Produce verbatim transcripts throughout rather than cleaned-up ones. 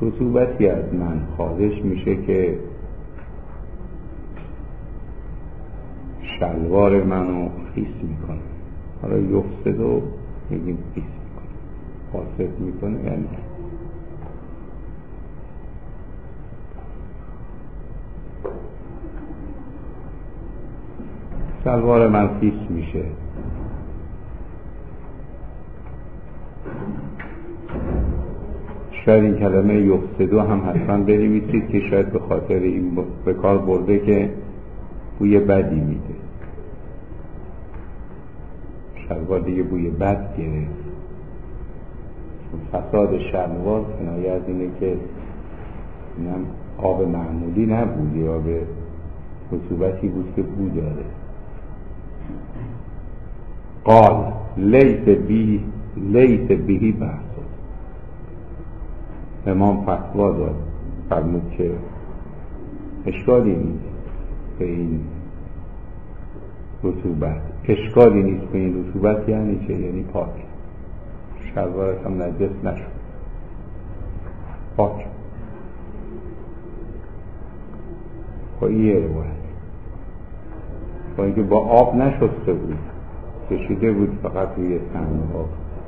رطوبتی از من خارج میشه که شلوار منو خیس میکنه. حالا یفسد و میگیم خیس میکنه، فاسد میکنه یعنی شلوار من خیس میشه. شاید این کلمه یفسدو هم حتما بنویسید که شاید به خاطر این به کار برده که بوی بدی میده. شلوار دیگه بوی بد گرفت. فساد شلوار کنایه از اینه که اینم آب معمولی نبود، یا به رطوبتی بود که بو داره. قال لیس بی لیس بهی بحث. امام فتوا داد، فرمود که اشکالی نیست به این رطوبت. اشکالی نیست به این رطوبت یعنی چه؟ یعنی پاک. شلوارش هم نجس نشد، پاک. با این روایت با اینکه با آب نشسته بود، کشیده بود فقط روی سنگ‌ها.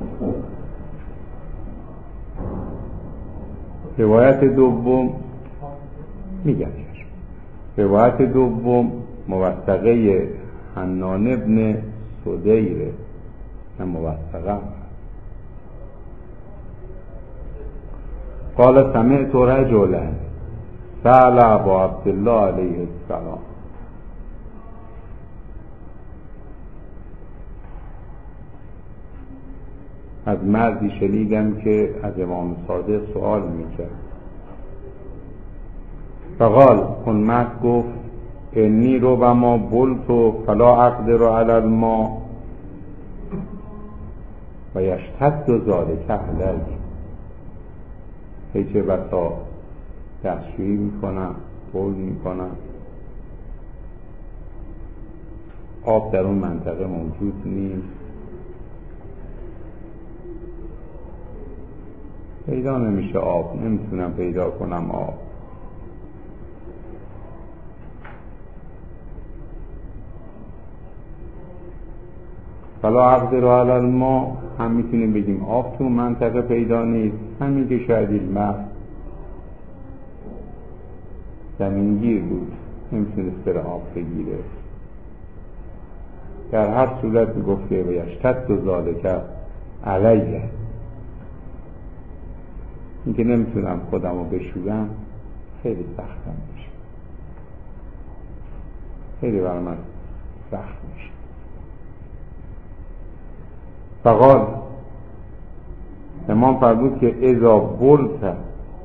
روایت دوم میگم روایت دوم موثقه حنان ابن سدیره، نه موثقه. قال سمعت رجلا سأل ابا عبدالله علیه السلام. از مردی شنیدم که از امام صادق سوال میکرد. فقال اون مرد گفت انی ربما بلت فلا اقدر علی الماء و یشتد ذلک علی. هیچ بسا دستشویی میکنم، بول میکنم، آب در اون منطقه موجود نیست، پیدا نمیشه آب، نمیتونم پیدا کنم آب. فلا اقدر علی الماء هم میتونیم بگیم آب تو منطقه پیدا نیست، همین که شاید این مرد زمینگیر بود، نمیتونست بره آب بگیره. در هر صورت میگفته و یشتد ذلک علیه، این که نمیتونم خودم رو بشورم خیلی سختم میشه، خیلی برای من سخت میشه. فقال امام فرمود که اذا بلت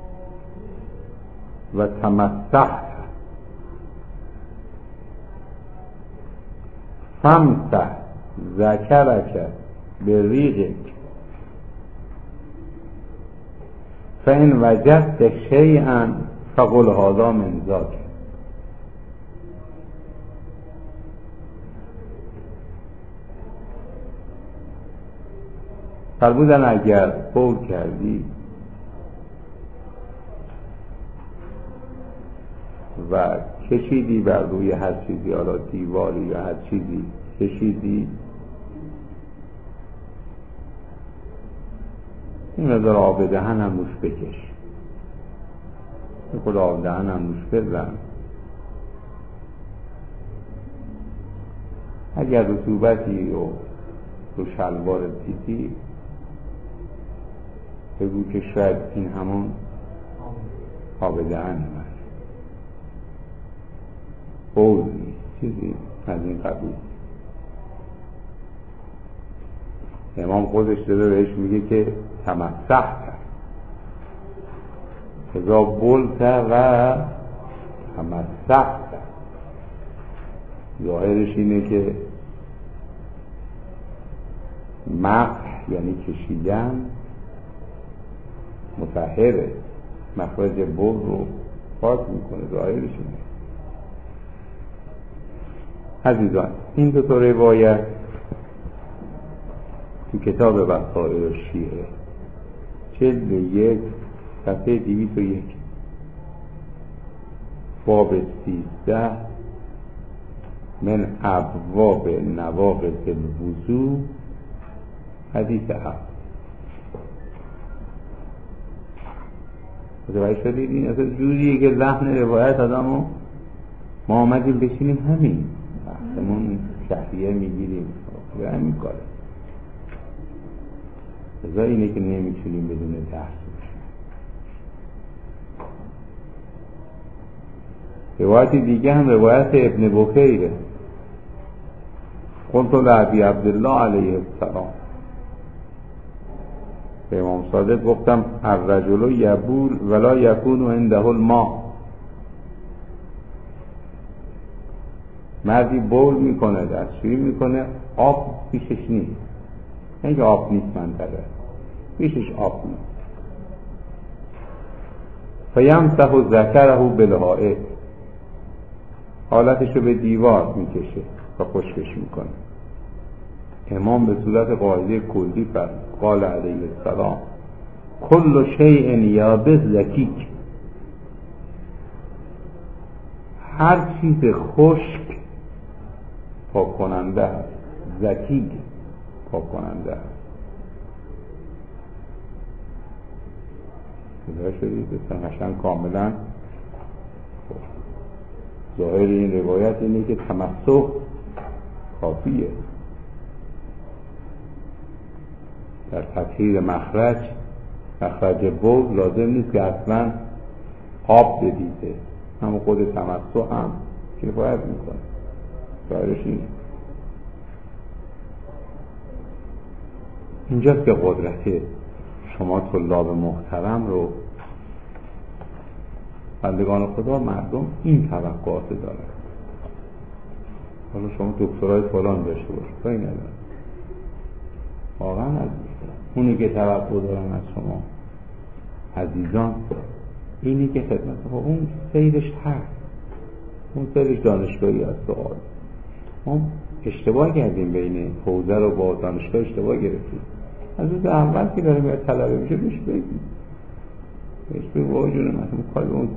و تمسحت فامسح ذکرک بریقک فإن وجدت شیئا فقل هذا من ذاک. فرمودن اگر بول کردی و کشیدی بر روی هر چیزی، حالا دیواری یا هر چیزی کشیدی، این مقدار آب دهن هم نوش بکش، این خود آب دهن هم نوش بزن. اگر رطوبتی رو رو شلوار دیدی بگو که شاید این همون آب دهن من، بول نیست، چیزی از این قبیل. امام خودش داره بهش میگه که تمسح اذا بولت و تمسح. ظاهرش اینه که مسح یعنی کشیدن مطهره، مخرج بول رو پاک میکنه، ظاهرش اینه. عزیزان این دو تا روایت تو کتاب وسائل شیعه جلد یک صفحه دویست و یک، باب سیزده من ابواب نواقض الوضو، حدیث هفت. متوجه شدید؟ این اصلا جوریه که لحن روایت آدمو ما آمدیم بشینیم همین بحثمون شهریه میگیریم و همین کاره. ازا اینه که نمیتونیم بدون درس بشیم. روایت دیگه هم روایت ابن بکیره. قلت لعبی عبدالله علیه السلام، به امام صادق گفتم الرجل یبول ولا یکون عنده الماء، مردی بول میکنه دستشویی میکنه آب پیشش نیست، نه که آب نیست منطقه پیشش آب نیست، فیمسح ذکره بالحائط، حالتشو به دیوار میکشه و خشکش میکنه. امام به صورت قاعده کلی فرمود قال علیه السلام کل شیء یابس زکیک، هر چیز خشک پاک کننده است، زکیک پاک کننده است. متوجه شدید؟ مثلا کاملا ظاهر این روایت اینه که تمسح کافیه در تطهیر مخرج. مخرج بول لازم نیست که اصلا آب بدیده، هم خود تمسح هم کفایت میکنه. ظاهرش اینه. اینجاست که قدرت شما طلاب محترم رو بندگان خدا مردم این توقعات دارن. حالا شما دکترای فلان داشته باشید کاری ندارم، واقعا عزیز اونی که توقع دارن از شما عزیزان اینی که خدمت خب اون سیرش هست، اون سیرش دانشگاهی هست. سوال ما اشتباه کردیم، بین حوزه رو با دانشگاه اشتباه گرفتیم. از روز اول که داره میاد طلبه میشه بهش بگیم بهش بگیم وای جونه مثلا کاری اون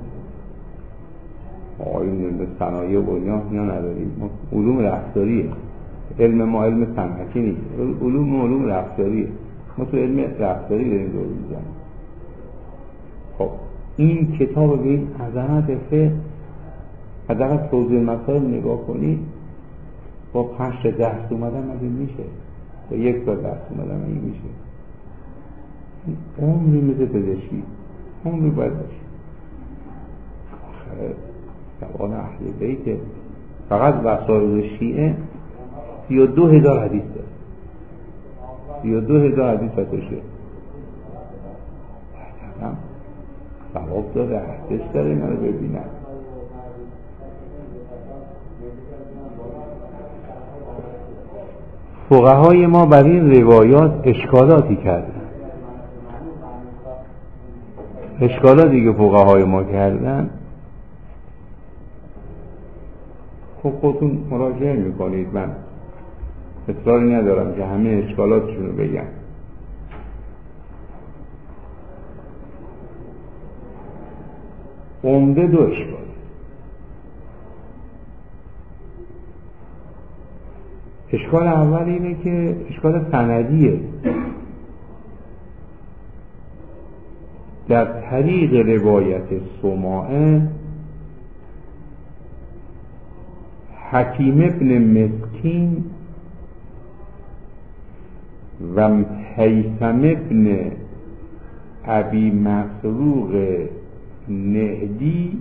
آقایون به صنایع و اینا اینا نداریم. ما علوم رفتاریه، علم ما علم صنعتی نیست، علوم ما علوم رفتاریه. ما تو علم رفتاری داریم دور میزنیم. خب این کتاب به این عظمت فقه حداقل توضیح مسائل نگاه کنید، با پنج تا درس اومدن مگه میشه؟ با یک تا درس اومدن مگه میشه؟ عمری مثل پزشکی عمری باید باشه. آخه زبان اهل بیت فقط وسائل شیعه سی و دو هزار حدیث داره، سی و دو هزار حدیث بسشه هم ثواب داره، حدیث داره. اینا رو ببینن. فقهای ما بر این روایات اشکالاتی کردن. اشکالاتی که فقهای ما کردن خب خودتون مراجعه میکنید، من اصراری ندارم که همه اشکالاتشون رو بگم. عمده دو اشکال. اشکال اول اینه که اشکال سندیه. در طریق روایت سماعه حکیم ابن مسکین و هیثم ابن ابی مسروق نهدی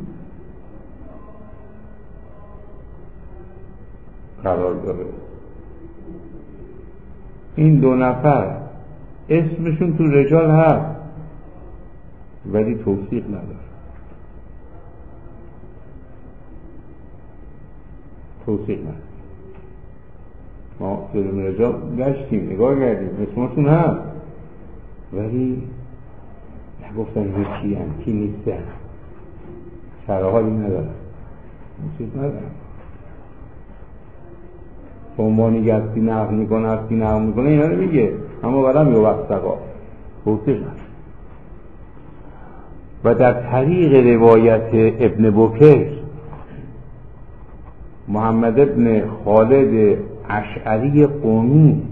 قرار داره. این دو نفر اسمشون تو رجال هست ولی توثیق نداره. توثیق نداره. ما در رجال گشتیم نگاه کردیم اسمشون هست ولی نگفتن یکی هم کی نیستن، شرحالی ندارن، چیز ندارن. عنوانی که هستی نقل میکنه هستی نقل میکنه اینا رو میگه، اما برم یه وقت سقا توصیق نداره. و در طریق روایت ابن بکیر محمد ابن خالد اشعری قمی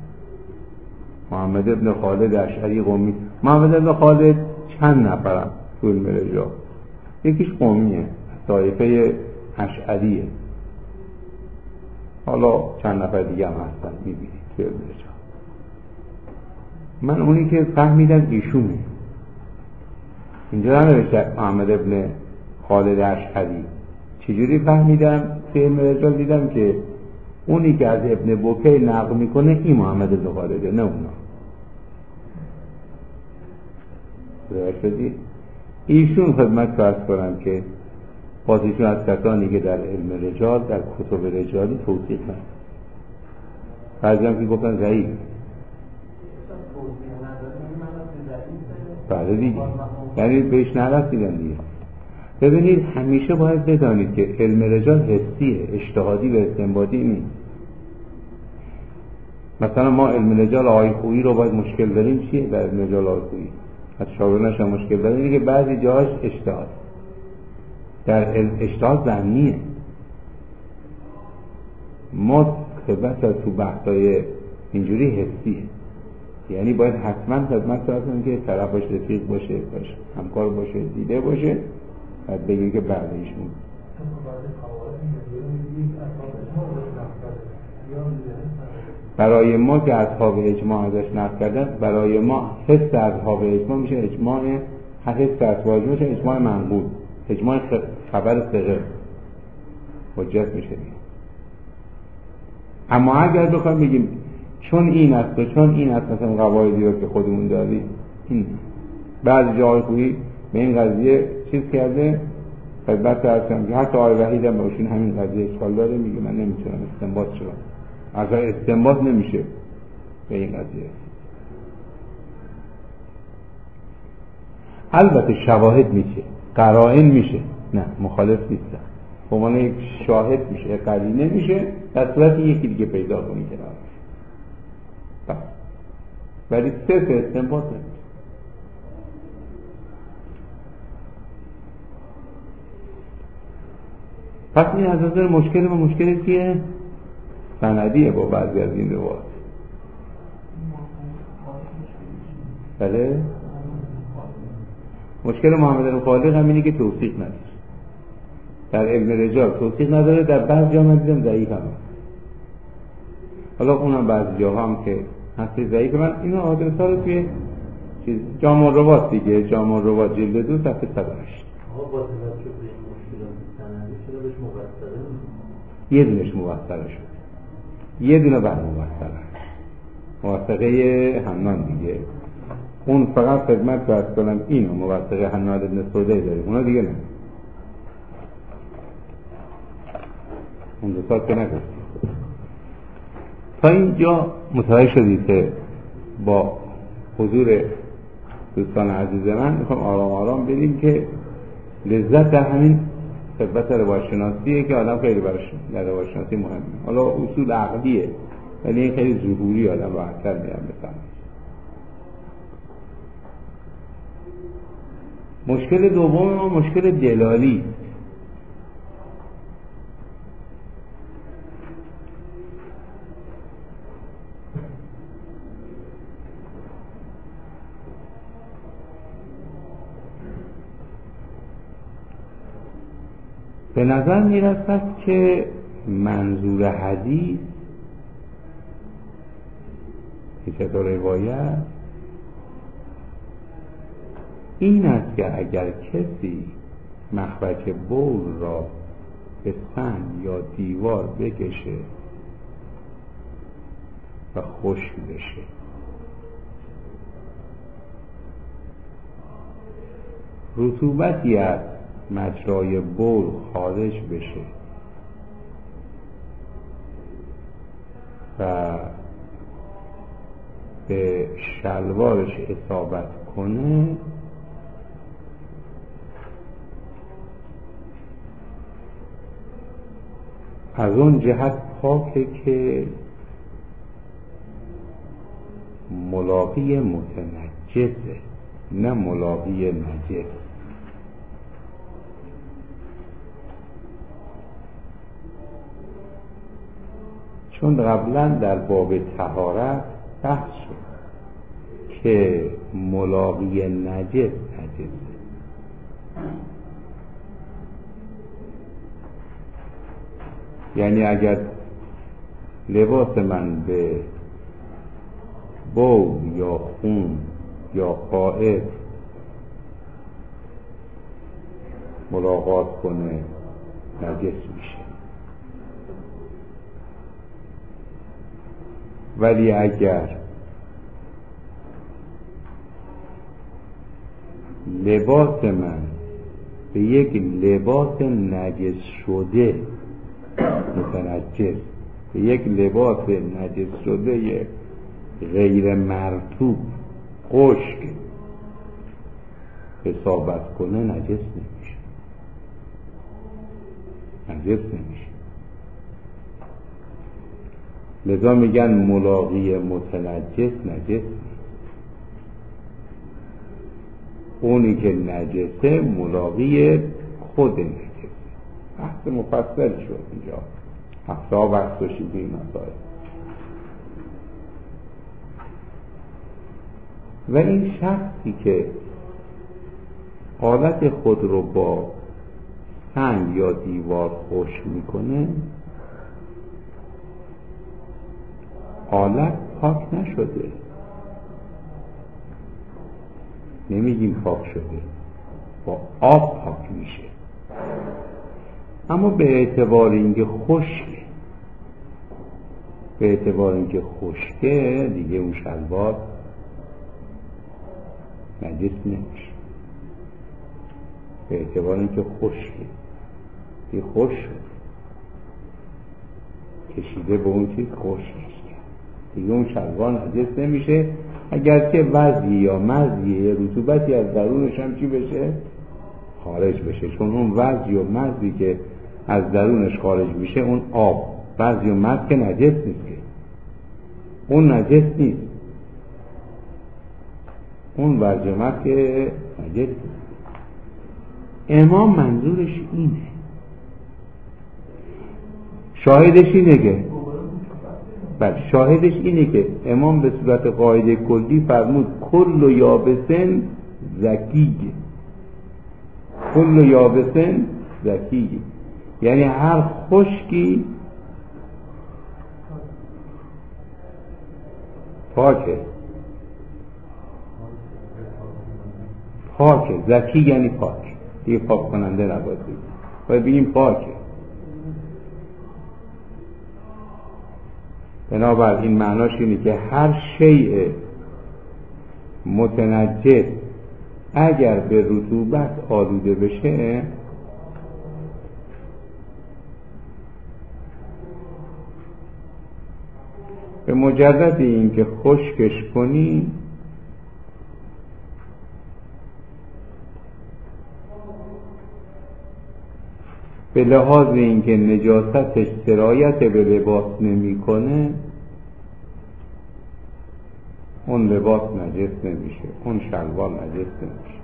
محمد ابن خالد اشعری قمی محمد ابن خالد چند نفرم تو علم رجال، یکیش قمیه، طایفه اشعریه، حالا چند نفر دیگه هم هستن میبینید تو علم رجال. من اونی که فهمیدم ایشونه، اینجا ننوشته محمد ابن خالد اشعری. چجوری فهمیدم؟ تو علم رجال دیدم که اونی که از ابن بکیر نقل میکنه این محمد ابن خالده، نه اونا. ایشون خدمت فرض کنم که باز ایشون از کسانی که در علم رجال در کتب رجالی توصیف هست، بعضی هم که گفتن ضعیف. بله دیگه، یعنی بهش نرسیدن دیگه. ببینید همیشه باید بدانید که علم رجال حسیه، اجتهادی و استنباطی نیست. مثلا ما علم رجال آقای خویی رو باید مشکل داریم. چیه در علم رجال آقای خویی؟ از شاگردانش هم مشکل داریم، اینه که بعضی جاهاش اجتهاد، در اجتهاد ظنیه. ما خدمت از تو بحثای اینجوری حسیه، یعنی باید حتما خدمت کنیم که طرفش رفیق باشه، باشه همکار باشه، دیده باشه، بعد بگیم که بعدیشون برای ما که اصحاب اجماع ازش نقل کردن، برای ما حس اصحاب اجماع میشه اجماع، حس اصحاب اجماع میشه اجماع منقول، اجماع خبر ثقه حجت میشه. اما اگر بخوایم بگیم چون این است و چون این است، مثلا قواعدی رو که خودمون داریم، این بعضی جاهای خویی به این قضیه چیز کرده، خدمت هستم که حتی آقای وحید هم باشون همین قضیه اشکال داره، میگه من نمیتونم استنباط شدم، اصلا استنباط نمیشه به این قضیه. البته شواهد میشه، قرائن میشه، نه مخالف نیستم، به عنوان یک شاهد میشه، قرینه میشه، در صورت یکی دیگه پیدا کنی کنار بس، ولی صرف استنباط نمیشه. پس این از نظر مشکل و مشکل چیه؟ سندیه با بعضی از این روایات. بله؟ مشکل محمد بن خالد هم اینه که توثیق نداره. در علم رجال توثیق نداره، در بعض جا من دیدم ضعیف هم هست. حالا اونم بعضی جا هم که هستی ضعیف. من اینو آدرسا رو توی چیز جامع الروات دیگه، جامع الروات جلد دو صفحه صد و هشت. آقا با توجه به این مشکلات سندی چرا بهش مبصره نیست؟ یه دونش مبصره شد، یه دونه بر مبصره، موثقه حنان دیگه. اون فقط خدمت برد کنم اینو موثقه حنان ابن سوده داریم، اونا دیگه نه. اون دو سال که نگفتیم. تا اینجا متوجه شدید که با حضور دوستان عزیز من میخوام آرام آرام بریم که لذت در همین خدمت روایت‌شناسیه که آدم خیلی براش در روایت‌شناسی مهمه. حالا اصول عقلیه ولی این خیلی ظهوری آدم راحت‌تر میرم بفهمه. مشکل دوم ما مشکل دلالی. به نظر میرسد که منظور حدیث که چطور روایت این است که اگر کسی مخرج بول را به سنگ یا دیوار بکشه و خشک بشه، رطوبتی از مجرای بول خارج بشه و به شلوارش اصابت کنه، از اون جهت پاکه که ملاقی متنجسه، نه ملاقی نجس. چون قبلا در باب طهارت بحث شد که ملاقی نجس نجسه. یعنی اگر لباس من به بول یا خون یا غائط ملاقات کنه نجس میشه، ولی اگر لباس من به یک لباس نجس شده متنجس، به یک لباس نجس شده غیر مرطوب خشک اصابت کنه نجس نمیشه، نجس نمیشه. لذا میگن ملاقی متنجس نجس. اونی که نجسه ملاقی خود نجسه. بحث مفصل شد اینجا، هفته ها بحث و شیدی مسائل. و این شخصی که حالت خود رو با سنگ یا دیوار خشک میکنه، حالت پاک نشده، نمیگیم پاک شده، با آب پاک میشه. اما به اعتبار اینکه خشکه، به اعتبار اینکه خشکه دیگه اون شلوار نجس نمیشه. به اعتبار اینکه خشکه، دیگه خشک شد، کشیده به اون چیز خشکش کرد، دیگه اون شلوار نجس نمیشه. اگرچه وضعی یا مزی یا رطوبتی از درونش هم چی بشه؟ خارج بشه. چون اون وضعی و مزی که از درونش خارج میشه اون آب، وضعی و مز که نجس نیست، که اون نجس نیست، اون وضعی و مز که نجس نیست. امام منظورش اینه، شاهدش اینه که بله شاهدش اینه که امام به صورت قاعده کلی فرمود کل و یابسن زکیه، کل و یابسن زکیه، یعنی هر خشکی پاکه، پاکه. زکی یعنی پاک، دیگه پاک کننده نباید بگیم، باید بگیم پاکه. بنابراین معناش اینه که هر شیء متنجس اگر به رطوبت آلوده بشه به مجرد اینکه خشکش کنی به لحاظ اینکه نجاستش سرایت به لباس نمیکنه اون لباس نجس نمیشه، اون شلوار نجس نمیشه.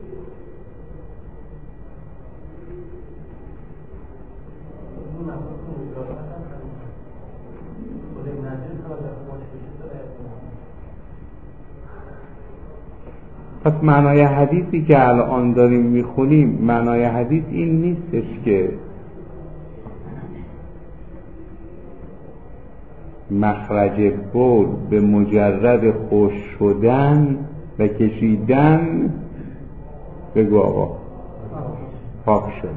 پس معنای حدیثی که الان داریم میخونیم، معنای حدیث این نیستش که مخرج بول به مجرد خشک شدن و کشیدن بگو آقا پاک شده،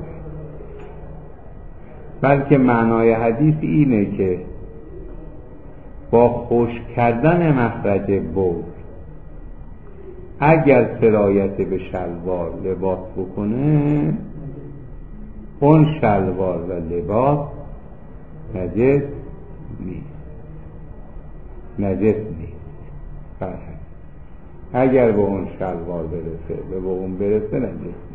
بلکه معنای حدیث اینه که با خشک کردن مخرج بول اگر سرایت به شلوار لباس بکنه اون شلوار و لباس نجس نیست، نجس نیست. فرحت اگر به اون شلوار برسه به اون برسه نجس نیست.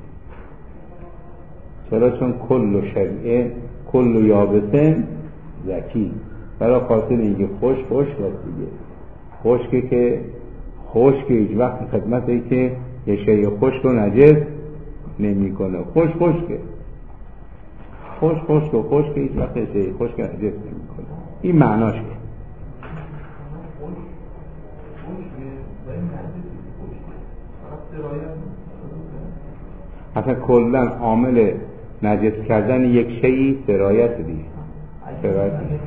چرا؟ چون کل شرعه کل یابسن زکی، برای خاطر اینکه خوش خوش هست دیگه. خشکه که خشک هیچ وقت خدمت ای که یه شیء خشک رو نجس نمی کنه. خوش خشکه خوش خشک و خشک هیچ وقت یه شیء خشک نجس نمی کنه. این معناشه. اصلا کلا عامل نجس کردن یک شیئی سرایت دیگه. سرایت دیگه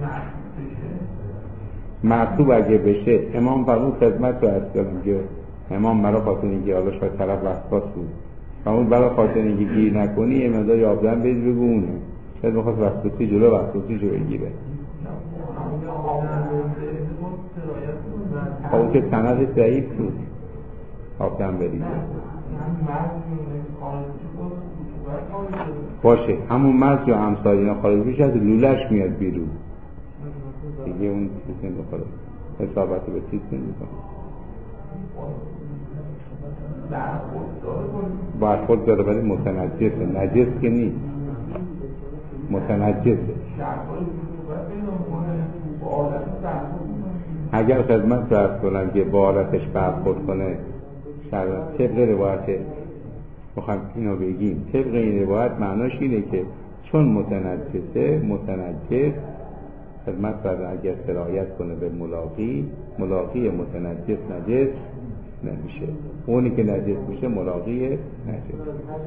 معصوب اگه بشه، امام فرمود خدمت رو از کردم که امام برای خاطر اینکه حالا شاید طرف وسواس بود فرمود برای خاطر اینکه گیر نکنی یه مقدار آبدن بهش بگونه، شاید بخواست وسواسی جلو وسواسی جو بگیره. خب که سند ضعیف بود آبدن بریده باشه، همون مرد یا همسایه اینا خارج بشه از لولش میاد بیرون دیگه، اون چیز نمیخوره، حسابتی به چیز نمیخوره، برخورد داره ولی متنجسه، نجس که نیست، متنجسه. اگر خدمت درست کنم که با حالتش برخورد کنه شرط طبق روایت بخوایم اینو بگیم، طبق این روایت معناش اینه که چون متنجسه، متنجس خدمت برده اگر سرایت کنه به ملاقی، ملاقی متنجس نجس نمیشه، اونی که نجس میشه ملاقی نجس.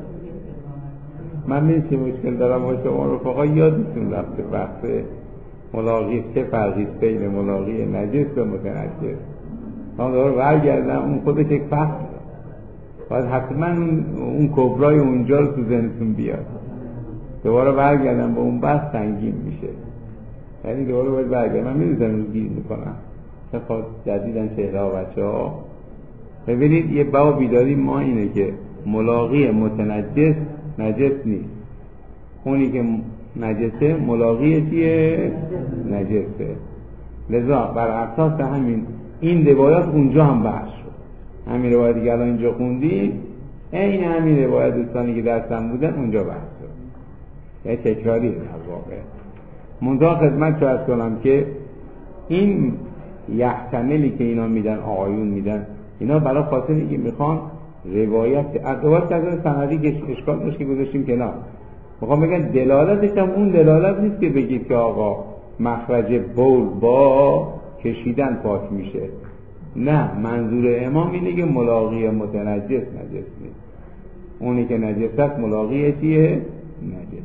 من میشه مشکل دارم با شما رفقا یادتون رفته بحث ملاقی چه فرقی بین ملاقی نجس و متنجس، من دارم برگردم اون خودش یک فحص باید حتما اون, اون کبرای اونجا رو تو ذهنتون بیاد، دوباره برگردم با اون بحث سنگین میشه، یعنی دوباره باید برگردم. من میدونم رو گیر میکنم چه خواهد جدیدن چهره ها بچه ها ببینید یه با بیداری ما اینه که ملاقی متنجس نجس نیست، اونی که نجسه ملاقی چیه؟ نجسه. لذا بر اساس همین این روایات اونجا هم بحث شد، همین روایتی که الان اینجا خوندی این همین روایت دوستانی که درستم بودن اونجا بحث شد، یه تکراری در واقع. منتها خدمت شاید کنم که این یحتملی که اینا میدن آقایون میدن اینا برای خاطر اینکه میخوان روایت روایت از سندی که اشکال داشت که گذاشتیم کنار، میخوام بگن دلالتش هم اون دلالت نیست که بگید که آقا مخرج بول با کشیدن پاک میشه، نه، منظور امام اینه که ملاقی متنجس نجس نیست، اونی که نجس است ملاقی چیه؟ نجس.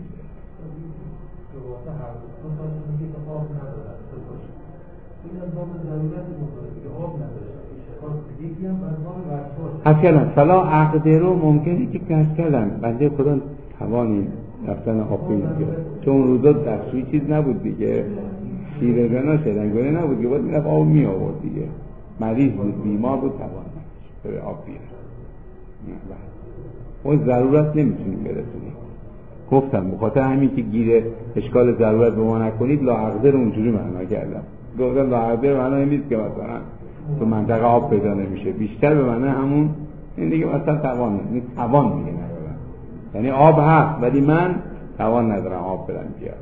اصلا فلا عقده رو ممکنه که کش کردن بنده خدا توانیم رفتن آب بیاد، چون اون روزا دستوی چیز نبود دیگه، شیره گنا شدنگونه نبود که باید میرفت آب می آورد دیگه، مریض بود بیمار بود توانیم به آب بیاد، اون ضرورت نمیتونیم برسونیم. گفتم بخاطر همین که گیره اشکال ضرورت به ما نکنید لا عقده رو اونجوری معنا کردم، گفتم لا عقده رو معنا نیست که مثلا تو منطقه آب پیدا نمیشه، بیشتر به معنی همون این دیگه مثلا توان نیست، توان میگه ندارم، یعنی آب هست ولی من توان ندارم آب برم بیارم.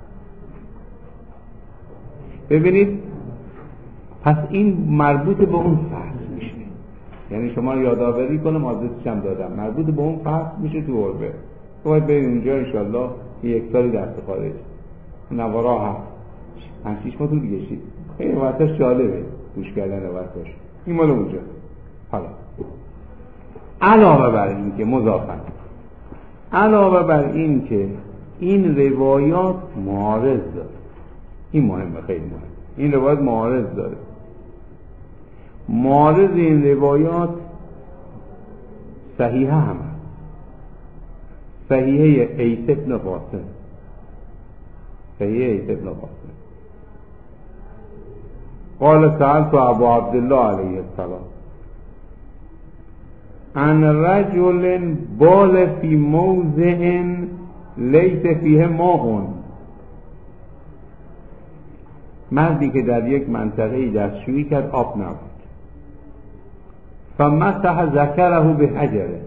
ببینید پس این مربوط به اون فصل میشه، یعنی شما رو یادآوری کنم آدرسش هم دادم، مربوط به اون فصل میشه تو عربه، باید برید اونجا انشالله یک سالی دست خارج نوارا هست پنج شیش ما طول کشید، خیلی وقتش جالبه گوش کردن وقتش، این مال اونجا. حالا علاوه بر این که مضافن علاوه بر این که این روایات معارض داره، این مهمه، خیلی مهم، این روایات معارض داره. معارض این روایات صحیحه هم هست، صحیحه قیس ابن قاسم، صحیحه قیس ابن قاسم قال سألت ابو عبدالله علیه السلام عن رجل بال فی موضع لیس فیه ماء، مردی که در یک منطقه دستشویی کرد آب نبود، فمسح ذکره به حجره،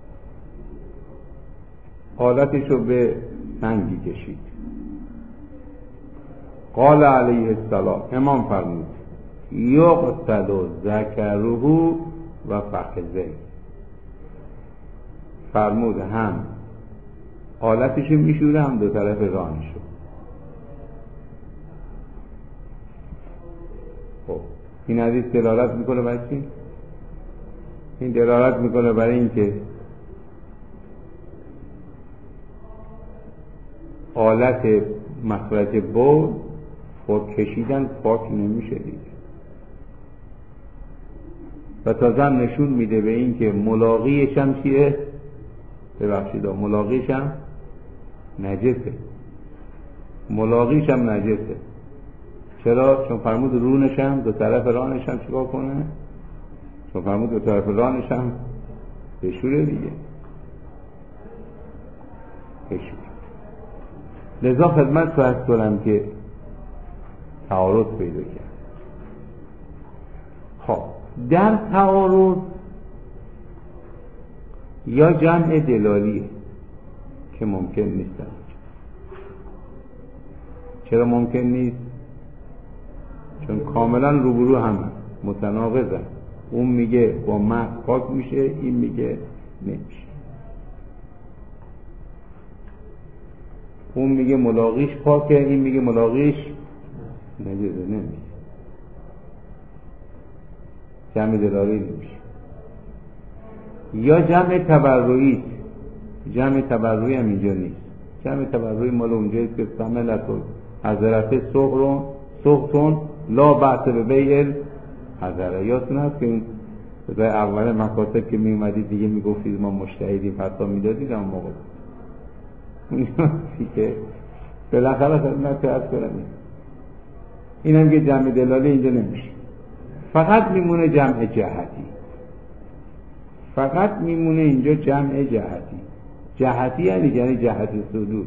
حالتش رو به سنگی کشید. قال علیه السلام امام فرمود یغسل ذکره و فخذه، فرمود هم حالتش میشوره هم دو طرف رانشو. خب این حدیث دلالت میکنه برای چی؟ این دلالت میکنه برای اینکه آلت مخرج بول خود کشیدن پاک نمیشه دیگه، و تازه هم نشون میده به این که ملاقیش هم چیه؟ ببخشید ملاقیش هم نجسه، ملاقیش هم نجسه. چرا؟ چون فرمود رونش هم دو طرف رانش هم چیکار کنه؟ چون فرمود دو طرف رانش هم بشوره دیگه، بشوره. لذا خدمت تو از کنم که تعارض پیدا کرد. خب در تعارض یا جمع دلالیه که ممکن نیست. چرا ممکن نیست؟ چون کاملا روبرو هم متناقضه. اون میگه با ماء پاک میشه، این میگه نمیشه. اون میگه ملاقیش پاکه، این میگه ملاقیش نجسه، نمیشه. جمع دلالی نمیشه. یا جمع تبرعی، جمع تبرعی هم اینجا نیست. جمع تبرعی مال اونجاییست که سملتون حضرت سغرون سغتون لا بحث به بیل حضره. یادتون هست که این در اول مکاتب که می اومدید دیگه میگفتید ما مجتهدیم، فتوا میدادید اما موقع که بالاخره خدمت عرض کنم این هم که جمع دلالی اینجا نمیشه، فقط میمونه جمع جهتی. فقط میمونه اینجا جمع جهتی. جهتی یعنی یعنی جهت صدور.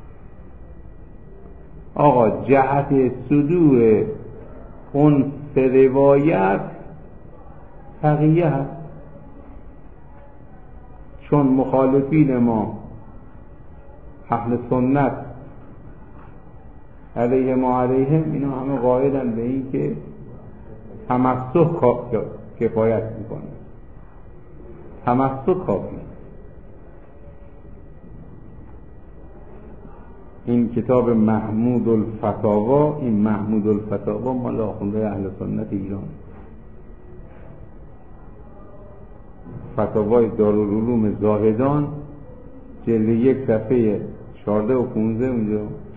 آقا جهت صدور اون سه روایت تقیه هست، چون مخالفین ما اهل سنت علیه ما علیهم اینا همه قائلن به این که تمسک کفایت میکنه، تمسک کافی. این کتاب محمود الفتاوا، این محمود الفتاوا مال آخونده اهل سنت ایران، فتاوای دارالعلوم زاهدان جلد یک صفحه چهارده و پونزده اونجا.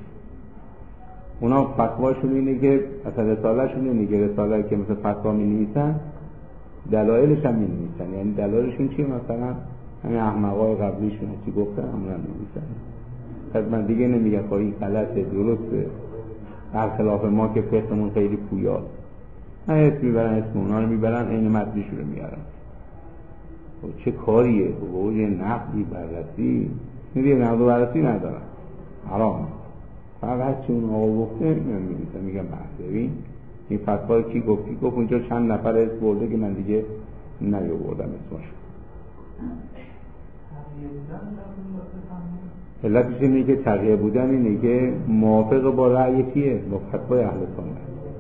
اونا فتواشون اینه که اصلا رسالهشون اینه که رساله که مثل فتوا می نویسن دلایلش هم می نویسن، یعنی دلایلشون چیه؟ مثلا همین احمقای قبلیشون چی گفتن همون هم نویسن. پس من دیگه نمیگم که این غلطه درسته، برخلاف ما که فقهمون خیلی پویاست. نه اسم میبرن، اسم اونا رو میبرن، این متنشون رو میارن. چه کاریه؟ و یه نقدی بررسی میگه، نقد و بررسی ندارن، حرام. فقط چه اون آقا گفته من میگم میگم ببین این فتوا کی گفت کی گفت اونجا چند نفر اسم برده که من دیگه نیاوردم اسمش. علتش اینه که تغییر بودن اینه که موافق با رأی کیه؟ با فتوای اهل سنت.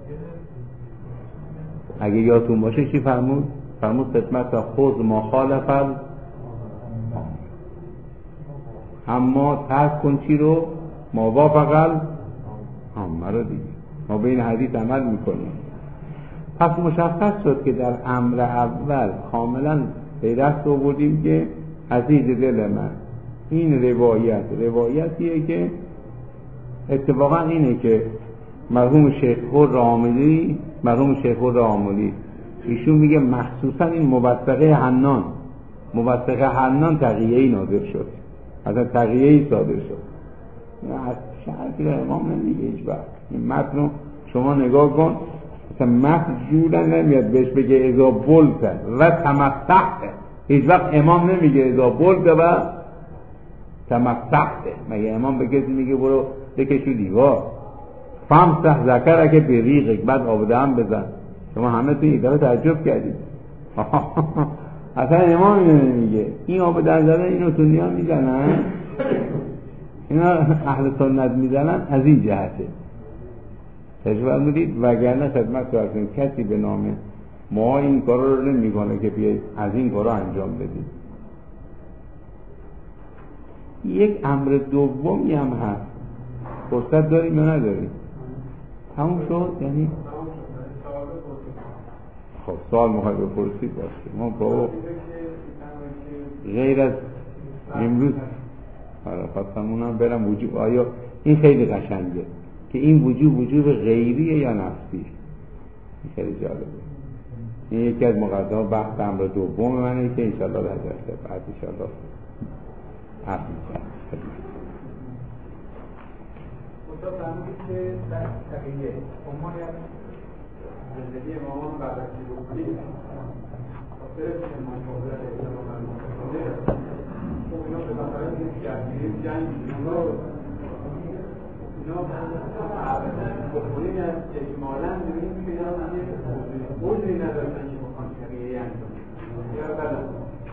اگه یادتون باشه چی فرمود؟ فرمود خدمت خود مخالفت اما ترک کن چی رو؟ ما وافقل همه رو دیگه. ما به این حدیث عمل میکنیم. پس مشخص شد که در امر اول کاملا به دست آوردیم که عزیز دل من این روایت روایتیه که اتفاقا اینه که مرحوم شیخ راملی مرحوم شیخ راملی ایشون میگه مخصوصا این موثقه حنان موثقه حنان تقیه‌ای نازل شد، اصلا تقیه‌ای صادر شد. از شرطی را امام نمیگه هیچ وقت. این متن شما نگاه کن، مثلا متن جولا نمیاد بهش بگه اذا بلت و تمسحت. هیچ وقت امام نمیگه اذا بلت و تمسحت. مگه امام به کسی میگه برو بکشی دیوار فمسح ذکرک به ریقک بعد آب دهن بزن؟ شما همه تو این دفعه تعجب کردید. اصلا امام اینو نمیگه. این آب دهن زدن اینو سنیان میزنن، اینا اهل سنت میزنن. از این جهته تجربه میدید. وگرنه خدمت کردیم کسی به نام ما این کارا رو نمیکنه که بیاید از این کارا انجام بدید. یک امر دومی هم هست. فرصت داریم یا نداریم؟ تموم شد؟ یعنی خب سوال میخوای بپرسید باشه ما با غیر از امروز آره خواستم اونم برم وجوب آیا این خیلی قشنگه که این وجوب وجوب غیریه یا نفسیه این خیلی جالبه این یکی از مقدمه بحث امر دوم منه که انشالله در جلسه بعد انشالله حرف می‌زنم مطلب فرمودید که در تقییه عنوانی از زندگی امامان بعد از شروع کنید تا برسیم ما موضوع اجتماع مستقله خب اینا به مسائل جنگی جنگ اینا اینا بخونیم از اجمالا میبینیم که اینا بودی نداشتن که بخوان تقییه انجام یا بدن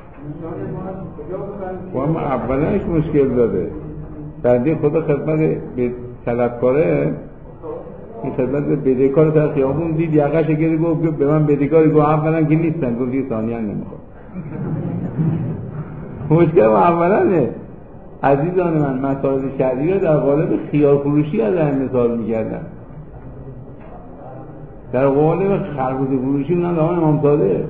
و اما اولش مشکل داده بعدی خدا خدمت به طلبکاره این خدمت به بدهکار در خیابون دید یقش گیری گفت به من بدهکاری گفت اولا که نیستن گفت یه ثانیه نمیخواد مشکل ما اولانه عزیزان من مسائل شرعی رو در قالب خیار فروشی از این مثال میکردن در قالب خربوزه فروشی اونم دهان امامزاده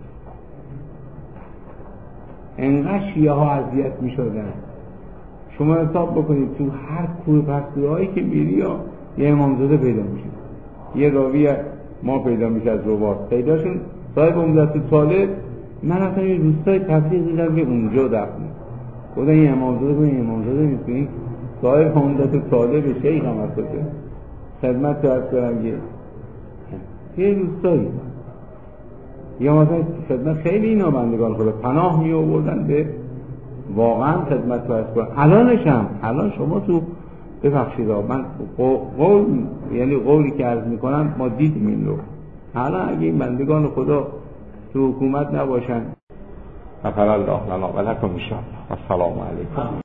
انقدر شیعه ها اذیت میشدن شما حساب بکنید تو هر کوه پستوره هایی که میری یا یه امامزاده پیدا میشه یه راوی ما پیدا میشه از رواست پیداشون صاحب عمدت طالب من رفتم یه روستای تفریح دیدم که اونجا دفنه گفتن این امامزاده بود این امامزاده میتونی صاحب عمدت طالب شیخ هم هست خدمت تو هست دارم که یه روستایی یا مثلا خدمت خیلی اینا بندگان خدا پناه می آوردن به واقعا خدمت تو هست کنن الانش هم الان شما تو ببخشید من قول یعنی قولی که عرض میکنم ما دیدیم این رو الان اگه این بندگان خدا تو حکومت نباشن غفر الله لنا و لکم ان شاء الله. السلام علیکم.